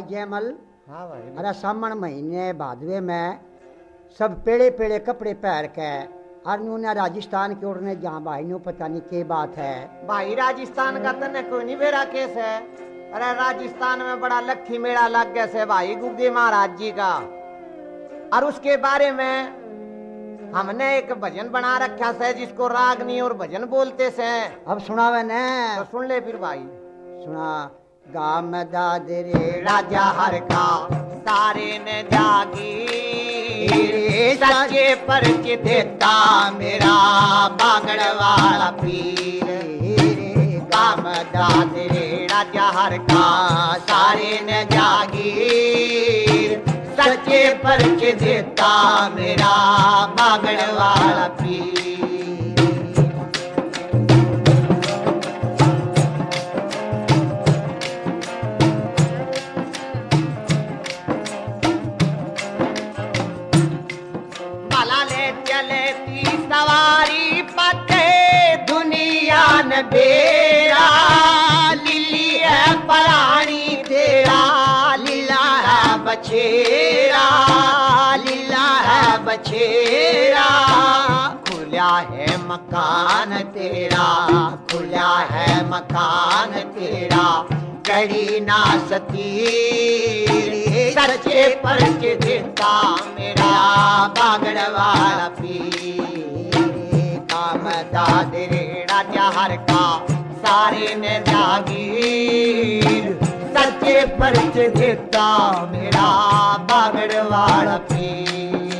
जयमल। हाँ भाई। अरे सामन महीने भादवे में सब पेड़े पेड़े कपड़े पहन के और राजस्थान की ओर ने जहाँ भाई नो पता नहीं के बात है भाई। राजस्थान का तने कोई नहीं बेरा केस है। अरे राजस्थान में बड़ा लक्खी मेला लग गया से भाई गुग्गे महाराज जी का। और उसके बारे में हमने एक भजन बना रखा से जिसको रागनी और भजन बोलते से। अब सुनावे ने तो सुन ले फिर भाई। सुना। गाम दादरे राजा हर का सारे ने जागी सच्चे परच देता मेरा बागड़ वाला पीर। गाम दादरे राजा हर का सारे ने जागी सच्चे परच देता मेरा बागड़ वाला पीर। भला ले चले ती सवारी पते दुनिया न बेरा लिली है परानी तेरा लीला है बछेरा लीला है बछेरा। खुला है मकान तेरा खुला है मकान तेरा कड़ी ना सती सच्चे परच देता मेरा बागड़ वाला पीर। काम दादरे राजा हर का सारे ने जागीर सच्चे परच देता मेरा बागड़ वाला पीर।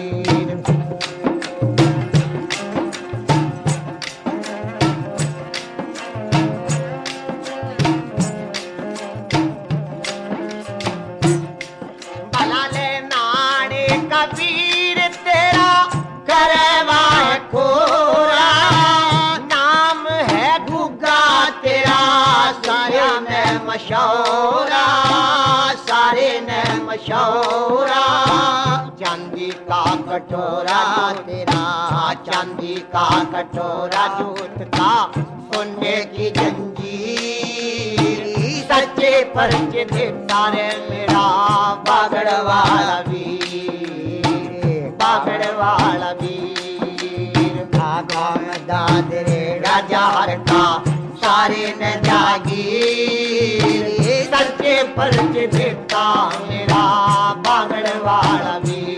भला ले नाड़े कबीर तेरा करवा है कोरा नाम है गुग्गा तेरा सारे ने मशहूरा सारे ने मशहूरा। चांदी का कटोरा तेरा चांदी का कटोरा जूत का सोने की जंजीर सच्चे परच देता रे मेरा बागड़ वाला वीर बागड़ वाला वीर। गाम दादरे राजा हर का सारे न जागीर सच्चे परच देता मेरा बागड़ वाला वीर।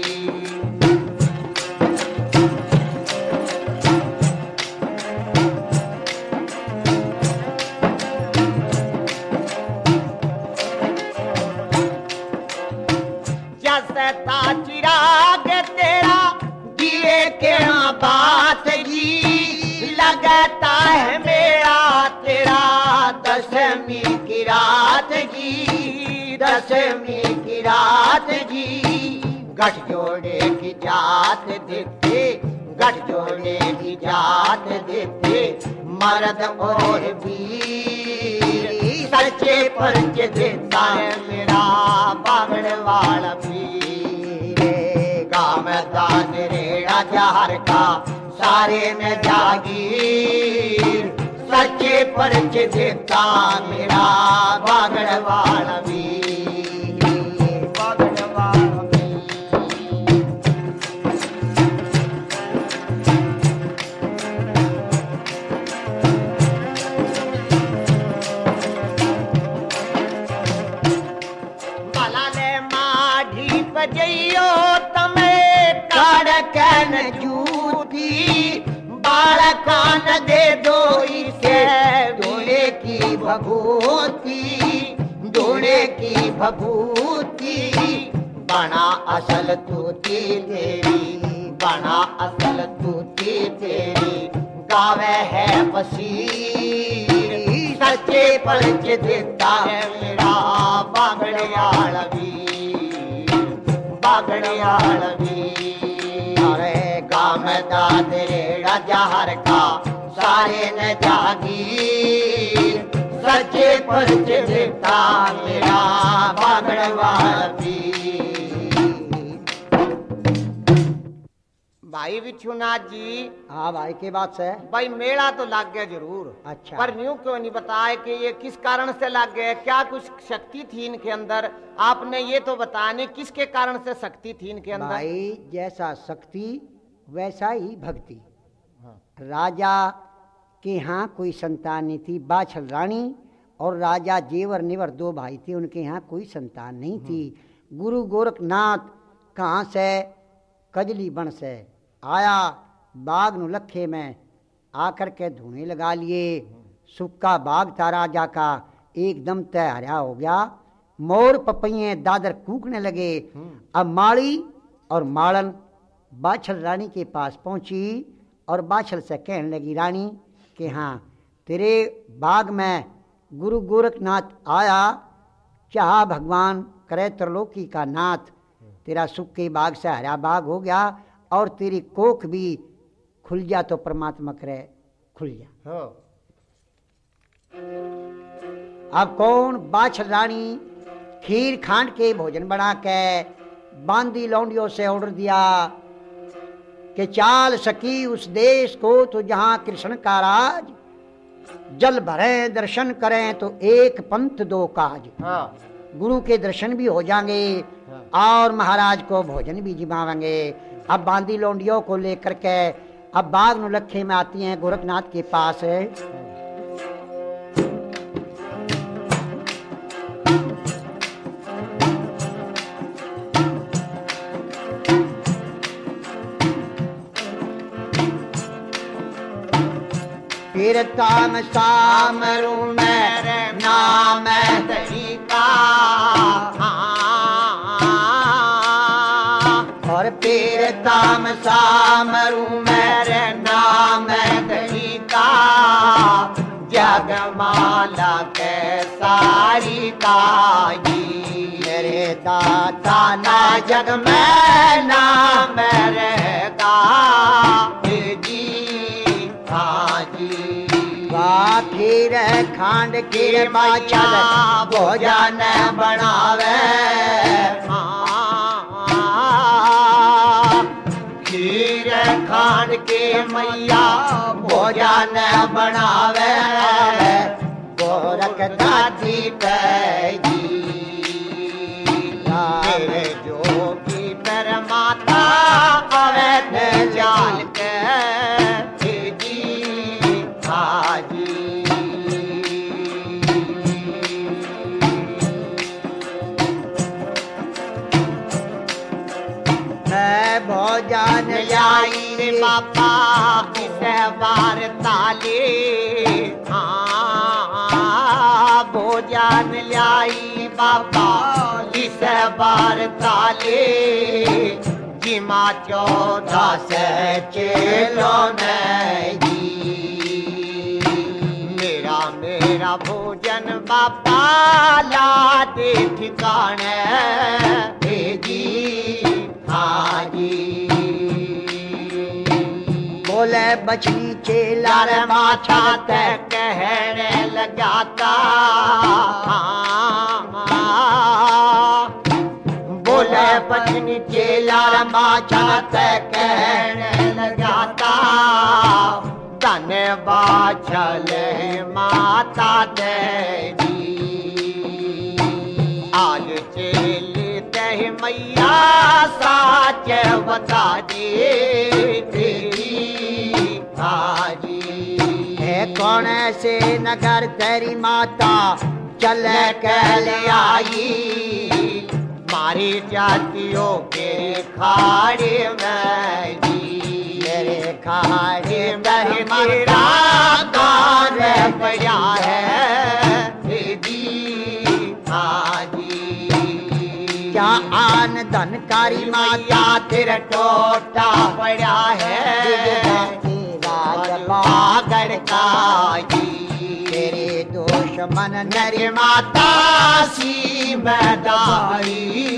जसता चिराग तेरा दिए के बात जी लगता है मेरा तेरा दशमी की रात जी दशमी की रात जी। गठ जोड़े की जात देते गठ जोड़े की जात देते मर्द और वीर सच्चे परच देता है मेरा बागड़ वाला पीर। गाम दादरे राजा हर का सारे में जागीर सच्चे परच देता मेरा बागड़ वाला वीर बागड़ वाला वीर। भला ले माढ़ी बजइयो तमे काड़कन जूती बालकान दे दो इसे दोड़े की भभूति दोड़े की भभूति। बना असल तूती तेरी बना असल तूती तेरी गावे है वसीर सच्चे परच देता है मेरा बागड़ वाला वीर बागड़ वाला वीर। अरे गाम दादरे राजा हर का सारे न जागीर सच्चे परच देता मेरा बागड़ वाला वीर। भाई विश्वनाथ जी। हाँ भाई के बात से भाई मेला तो लग गया जरूर। अच्छा। पर यूं क्यों नहीं बताया कि ये किस कारण से लग गए, क्या कुछ शक्ति थी इनके अंदर? आपने ये तो बताया नहीं किसके कारण से शक्ति थी इनके अंदर। भाई जैसा शक्ति वैसा ही भक्ति। हाँ। राजा के यहाँ कोई संतान नहीं थी, बाछल रानी और राजा जेवर निवर दो भाई थे, उनके यहाँ कोई संतान नहीं थी। गुरु गोरखनाथ कहाँ से? कजली बन से आया, बाग नुलखे में आकर के धुने लगा लिए। सुक्का बाग था राजा का, एकदम तैयारा हो गया। मोर पपैये दादर कूकने लगे। अब माड़ी और माड़न बाछल रानी के पास पहुंची और बाछल से कहने लगी, रानी कि हाँ तेरे बाग में गुरु गोरखनाथ आया, चाह भगवान करे त्रिलोकी का नाथ, तेरा सुक्के बाग से हरा बाग हो गया और तेरी कोख भी खुल जा तो परमात्मा करे खुल जा। अब कौन? बाछल रानी खीर खांड के भोजन बना के बांदी लौंडियों से ऑर्डर दिया कि चाल सकी उस देश को तो जहां कृष्ण का राज, जल भरें दर्शन करें तो एक पंथ दो काज। हाँ। गुरु के दर्शन भी हो जाएंगे और महाराज को भोजन भी जिमावेंगे। अब बांदी लौंडियों को लेकर के अब बाग नुलखे में आती हैं गोरखनाथ के पास। फिर ताम सामरू मेरे नाम दही का, और फिर ताम सामरू मेरे नाम दही का, जगमाला के सारी काजी। मेरे दाता ना जग में नाम रहेगा खीर खांड खीर बाचल भोजन बनावे। खीर खांड के मैया भोजन बनावे, गोरख दादी पैजी जोगी पर माता अवैध जाल के भोजन लाई रे बापा इस बार ताले। हाँ भोजन लाई बाबा इस बार ताले, जिमा 14 से चेलों ने जी। मेरा भोजन बाबा ला दे ठिकाने जी। बोले बछनी चेला रे माछा ते कहने लगाता। बोले बछनी चेला रे माछा ते कहने लगाता, धन बाछल माता देवी। आज चेली दे मैया साच बता दे है कौन से नगर तेरी माता चल कह आई। मारी जातियों के खाड़े में जी, मेरे खाड़े में मेरा गान बया है जी। क्या आन धनकारी माता तेरा टोटा पड़ा है, बागड़ का तेरे दुश्मन नर माता सी मैदारी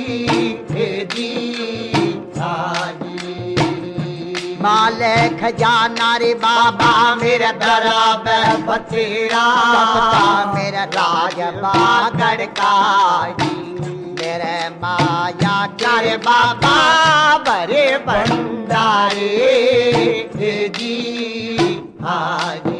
माले खजाना रे बाबा मेरा दराब बतेरा, मेरा राज बागड़ का तेरे माया क्या रे बाबा बड़े भंडारे जी हाजी।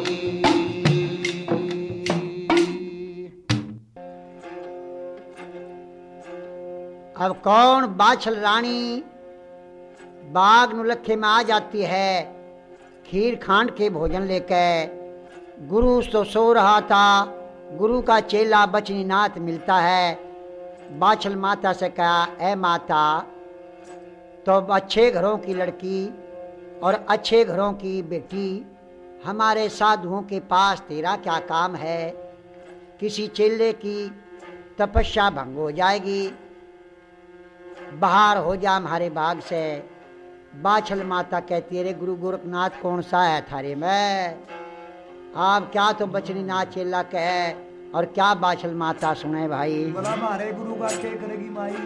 अब कौन बाछल रानी बाग नुलखे में आ जाती है खीर खांड के भोजन लेकर। गुरु तो सो रहा था, गुरु का चेला बचनीनाथ मिलता है। बाछल माता से कहा, ऐ माता, तो अच्छे घरों की लड़की और अच्छे घरों की बेटी, हमारे साधुओं के पास तेरा क्या काम है? किसी चेले की तपस्या भंग हो जाएगी, बाहर हो जा हमारे बाग से। बाछल माता कहती है, रे गुरु गोरखनाथ कौन सा है थारे में? आप क्या तो बचनीनाथ चेला कहे और क्या बाछल माता सुने भाई। बोला हमारे गुरु का क्या करेगी माई।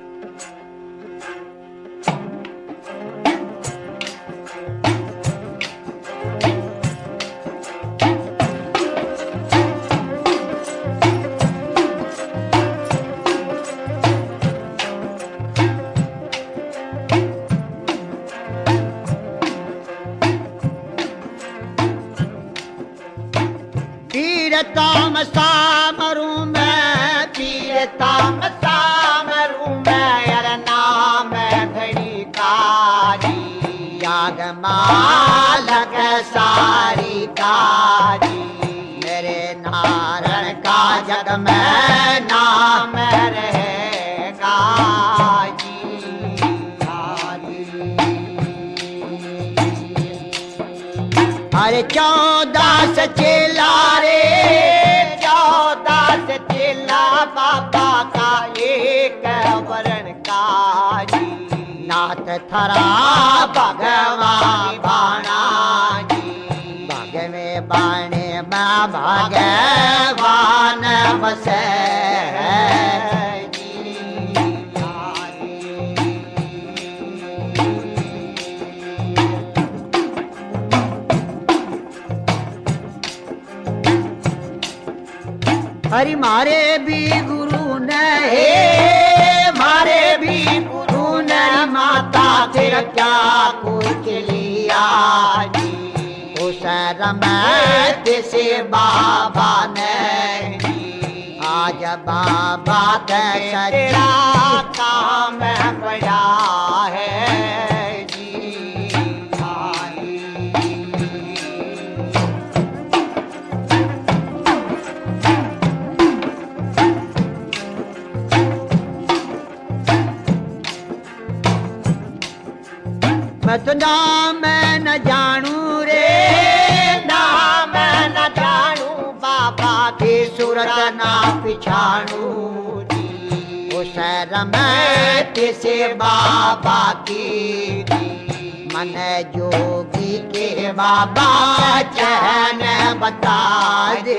पीरताम सामरू मैं, पीरताम सामरू मैं, यार नाम घड़ी कारी, याग मालक सारी कारी, मेरे नारायण का जग में नाम रहेगा जी। अरे 14 से चेला रे, 14 चेला बाबा का एक वरण का जी, नाथ थरा भगवान बाणा जी, भाग्य में बाणे में भगवान बसे हरि मारे भी गुरु ने, मारे भी गुरु ने, माता फिर क्या कुछ लिया जी, उस रमत से बाबा ने आज बाबा तेरा तेरा काम बड़ा है जी। मैं तो नाम न जानू रे, नाम न जानू बाबा की सूरत ना पिछाणू जी, उस रमत से बाबा की मन जोगी के बाबा चैन बता दे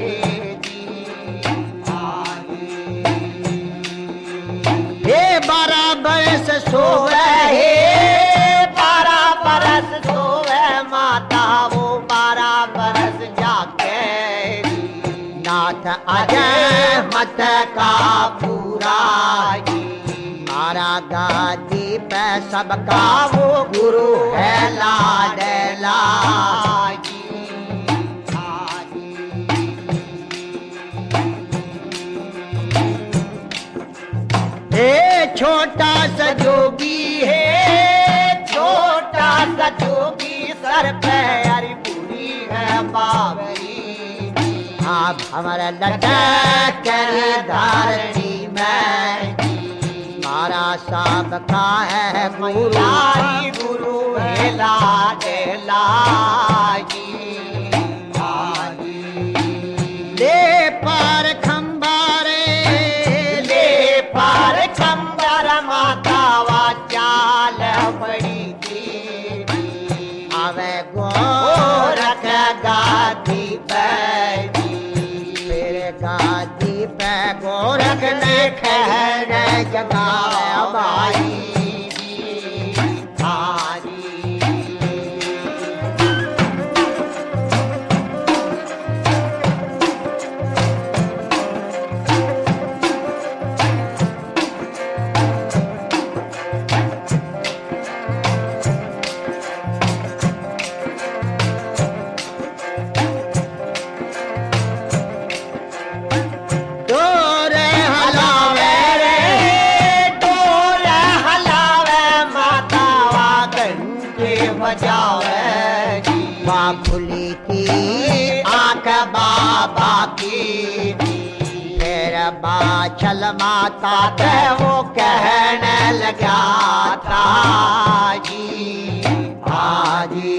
हे 12 बरस सो रहे, 12 बरस सोवे माता वो 12 बरस जाके नाथ अजय मत का पूरा मारा गादी पे सबका वो गुरु है लाडला जी। ए छोटा सा जोगी है, छोटा सा जोगी सर पे हरी पूरी है बाबरी, आप हमारा लटक कर धरती में मारा साब का है गुरु गुरु गुरु है लाडला जी। ले पार खंबारे, ले पार खंबर माता वा चाल बड़ी थी, आवे गोरख गादी पे फिर गादी पे गोरख ने खैर जगाया भाई थी आंख बाबा की थी। फिर बाछल माता ते वो कहने लगा था जी हाजी।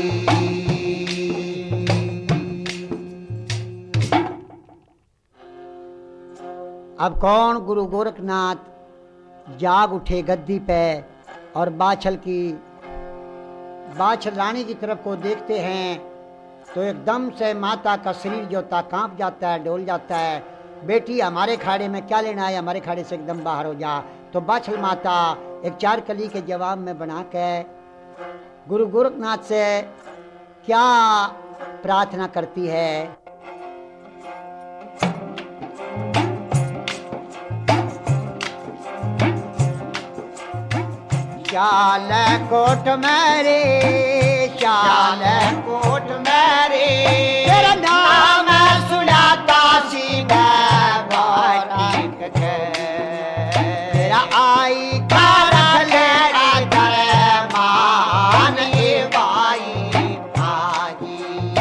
अब कौन? गुरु गोरखनाथ जाग उठे गद्दी पे और बाछल रानी की तरफ को देखते हैं तो एकदम से माता का शरीर जो था कांप जाता है, डोल जाता है। बेटी हमारे खाड़े में क्या लेना है, हमारे खाड़े से एकदम बाहर हो जा। तो बाछल माता एक चार कली के जवाब में बना के गुरु गोरखनाथ से क्या प्रार्थना करती है? शाल कोट मेरे, शाल कोट मेरे, तेरा नाम सुनाता सी बाटिक के। तेरा आई का रख ले मान ए भाई हाजी।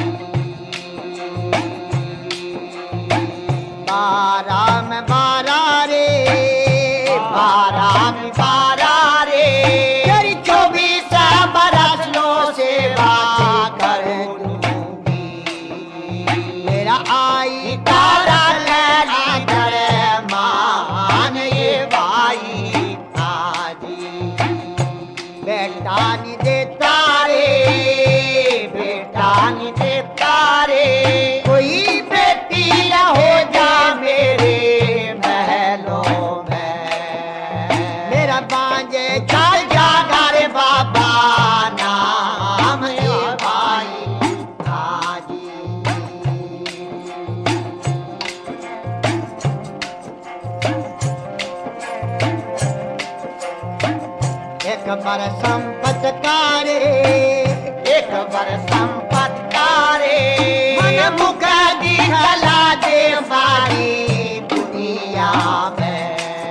बारह में बारह रे, बारह में बारह रे, तेरी 24 बरस लो सेवा कर दूंगी। मेरा आई तारा लेना कर मान ये भाई हाजी। बेटा नहीं देता रे, बेटा नहीं देता रे, कोई बेटी न हो जा मेरे महलों में। मेरा बांझे चल जागा रे बाबा नाम ये भाई हाजी। एक बार संपत कारे, एक बार संपत कारे, मन मुख दिखला दे सारी दुनिया में।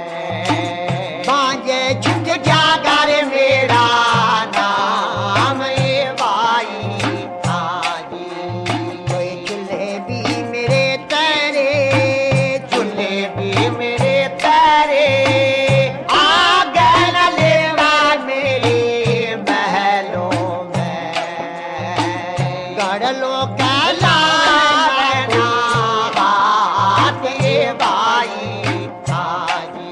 बांझे छुट जागा रे मेरा नाम ये भाई हाजी। कोई चूल्हे भी मेरे तेरे, चूल्हे भी मेरे तेरे, आग न लेवा मेरे महलों में। गढ़ लो कहला बात ये भाई हाजी।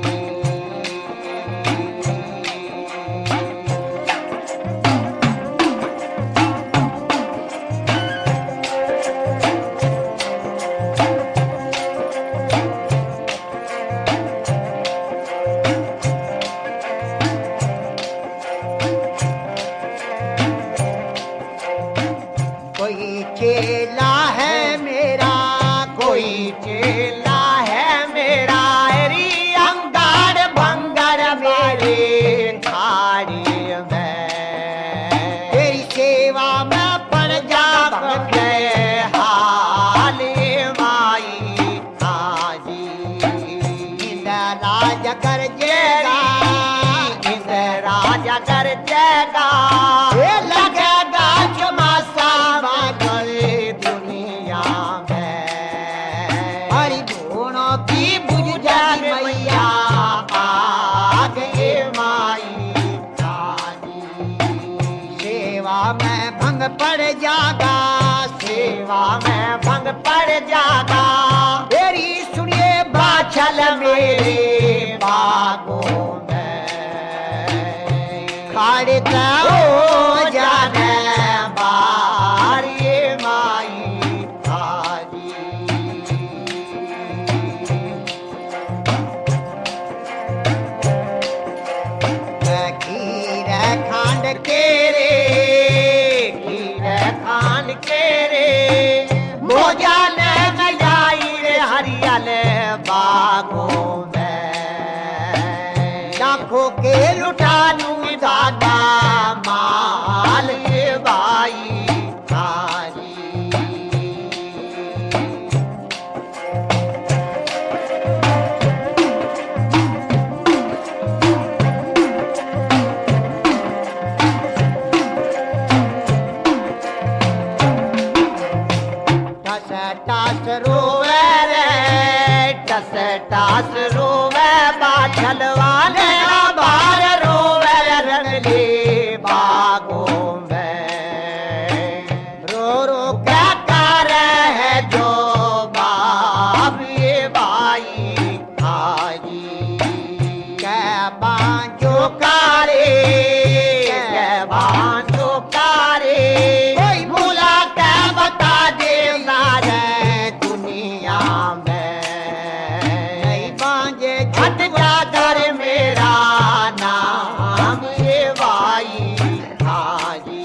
कोई चेला है मेरा, कोई चेला है मेरा, री अंगार भंगार मेरे थारी में। तेरी सेवा में पड़ जा गए हाल ये माई हाजी। इंद्र राज कर जेगा, इंद्र राज कर जेगा, ये लगेगा चमासा गए दुनिया में। हरि भुवनों की बुझ जाए मैया आगे माई हाजी। सेवा में भंग पड़ जागा, सेवा में भंग पड़ जागा, मेरी सुनिए बाछल मेरे बागों में। खाड़े हो जाने बार ये माई हाजी। खीर खांड के रे, खीर खांड के रे, मोजान में जाई रे हरियल बागों में। लाखों के लुटा दूं दादा माल टास रोवे रे टस टास रोवे बाछल वाले बार रोवे रंगली बागों में रो रो क्या कर है जो बाप ये भाई हाजी कै बांजो कारे कै बांजो कारे कोई भूला क्या बता दे सारे दुनिया में नहीं बांजे छट जाकर मेरा नाम ये भाई हाजी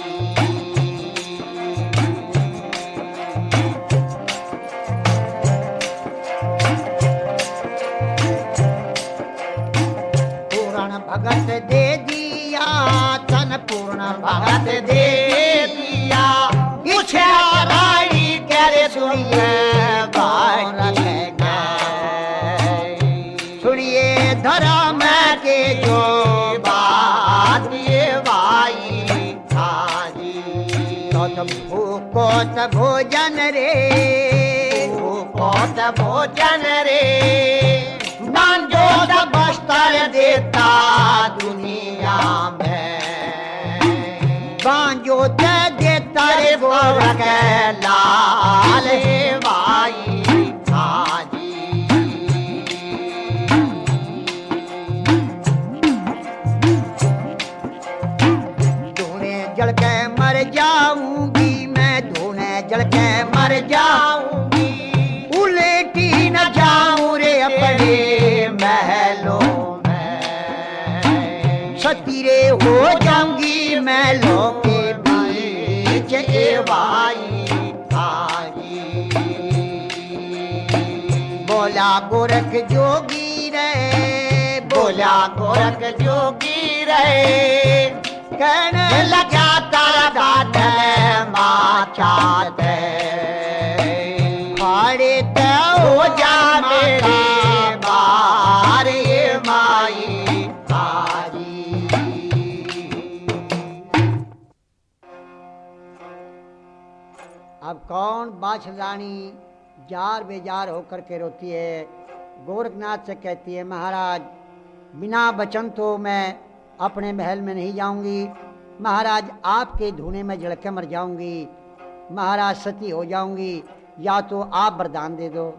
पूर्ण भगत दे दिया तन पूर्ण भगत दे दिया कुछ राई करे सुनिए सुनिए धर्म के जो बात ये भाई हाजी तो भूखो त भोजन रे भूखो त भोजन रे बांजो त बस्तर देता दुनिया में बांजो त देता रे गोरख लाल हे भाई हाजी धूने जल के मर जाऊंगी मैं धूने जल के मर जाऊंगी उलेटी न जाऊं रे अपने महलों में सतीरे हो जाऊंगी महलों के बीच ए भाई हाजी बोला गोरख जोगी रे बोला गोरख जोगी रे कहने लगा तारा गाते माचाते खाड़े ते हो जा मेरे बार ये माई हाजी अब कौन बाछल रानी जार बेजार होकर के रोती है। गोरखनाथ से कहती है महाराज बिना वचन तो मैं अपने महल में नहीं जाऊंगी महाराज आपके धूने में जल के मर जाऊंगी महाराज सती हो जाऊंगी या तो आप वरदान दे दो।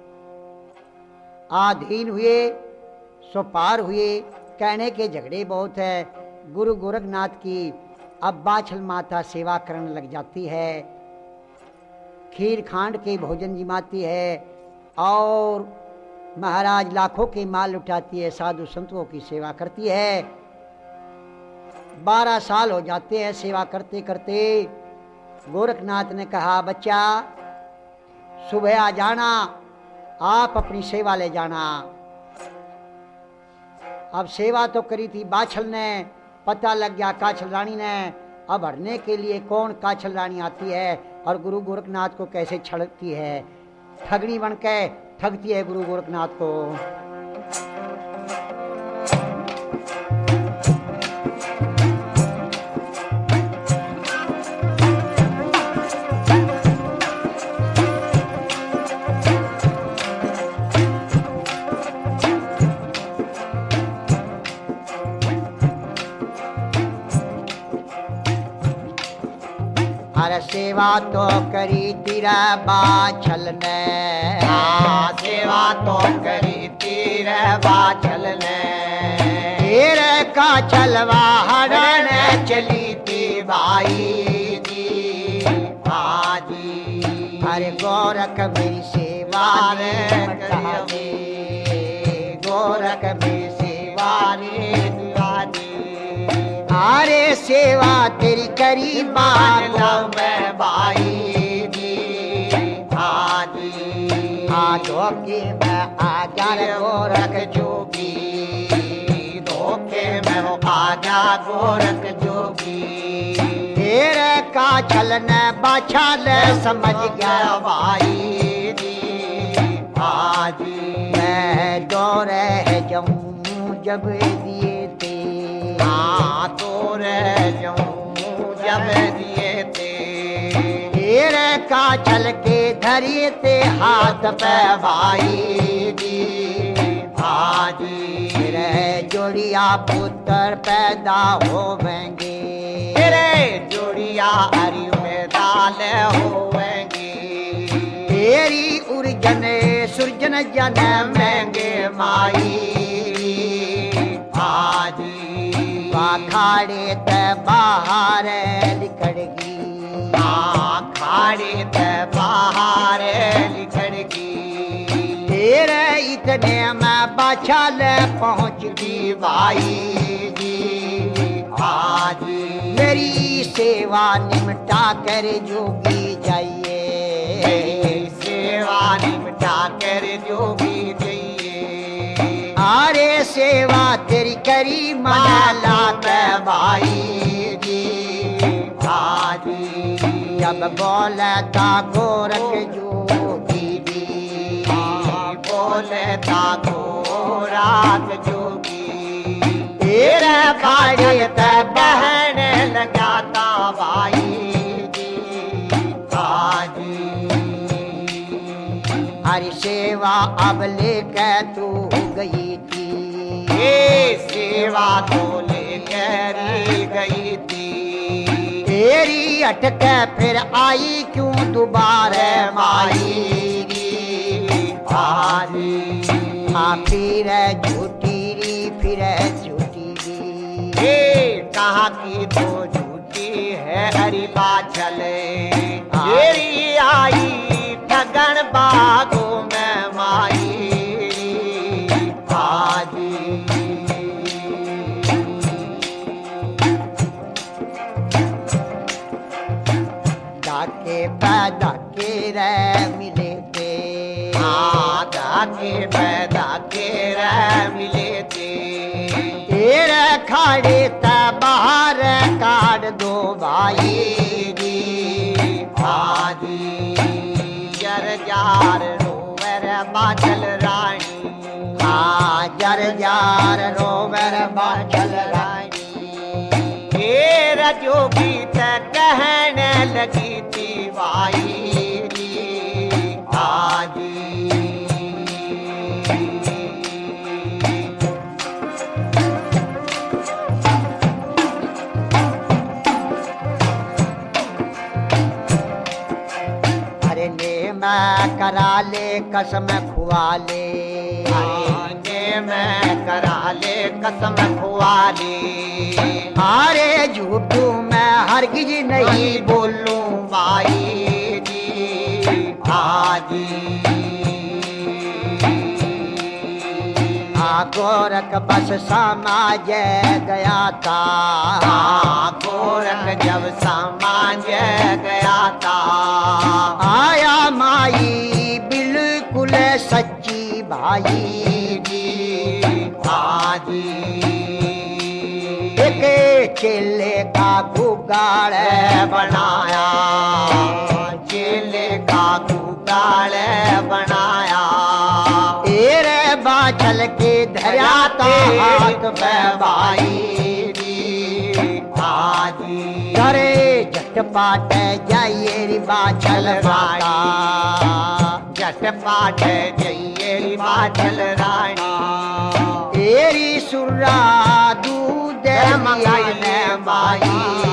आधीन हुए सो पार हुए कहने के झगड़े बहुत है। गुरु गोरखनाथ की अब बाछल माता सेवा करने लग जाती है खीर खांड के भोजन जिमाती है और महाराज लाखों के माल उठाती है साधु संतों की सेवा करती है। 12 साल हो जाते हैं सेवा करते करते। गोरखनाथ ने कहा बच्चा सुबह आ जाना आप अपनी सेवा ले जाना। अब सेवा तो करी थी बाछल ने पता लग गया काछल रानी ने अब हरने के लिए कौन काछल रानी आती है और गुरु गोरखनाथ को कैसे छड़कती है ठगनी बन के ठगती है गुरु गोरखनाथ को। हर सेवा तो करी तेरा बाछल ने सेवा तो करी तेरा बाछल ने तेरे का चलवा हरण चली थी भाई जी हाजी अरे गोरख मेरी सेवा रे गोरख मेरी सेवा रे अरे सेवा तेरी करी बालों में भाई जी हाजी धोखे में आजा गोरख जोगी धोखे में वो आजा गोरख जोगी तेरे का छलने बाछल समझ गया भाई जी हाजी मैं दौरे जाऊं जब दिए थे तो रह जाऊं जब दिए थे तेरे का चल के धरिए ते हाथ पे भाई जी हाजी तेरे जोड़िया पुत्र पैदा होवेंगे तेरे जोड़िया हरि में दाल होवेंगे तेरी उर्जन सुरजन जन्मेंगे माई हाजी अखाड़े ते बाहर लिखड़गी अखाड़े ते बाहर लिखड़गी तेरे इतने में बाछाल पहुँचगी भाई जी हाजी मेरी सेवा निमटा कर जोगी जाइए सेवा निमटा कर जोगी जाइए आरे सेवा तेरी करी मनाला के भाई जी हाजी जब बोले ता गोरख जोगी दी बोले ता गोरख जोगी तेरे खाड़े ते बहन लगाता भाई जी हाजी हरि सेवा अब लेकर तू गई थी ये सेवा तो लेकर गई थी तेरी अटक फिर आई क्यों दोबारा माई हाजी फिर झूठी री फिर झूठी री ये कहाँ की तो झूठी है हरी बाछल तेरी आई ठगन बागों में माई हाजी डाके पैदा के रे मिले थे के पैदा के रह मिले थे तेरे खाड़े ते बाहर काट दो भाई जी हाजी जर जार रोवर बादल रानी जर जार रोवर बादल रानी तेरा जोगी ते कहने लगी थी भाई जी हाजी मैं करा ले कसम खुआ ले ने मैं करा ले कसम खुआ ले अरे झूठू मैं हरगिज नहीं बोलूं भाई जी हाजी गोरख बस समाज गया था गोरख जब समाज गया था आया माई बिल्कुल सच्ची भाई जी हाजी एक चेले का गुगाड़ बनाया चेले का गुगाड़ बनाया तेरे बाचल के धरा था हाथ पे भाई जी हाजी करे झटपाट जाइए री बाचल माता झटपाट जाइए री बाचल रानी तेरी सुरा दूध मंगाई ने माई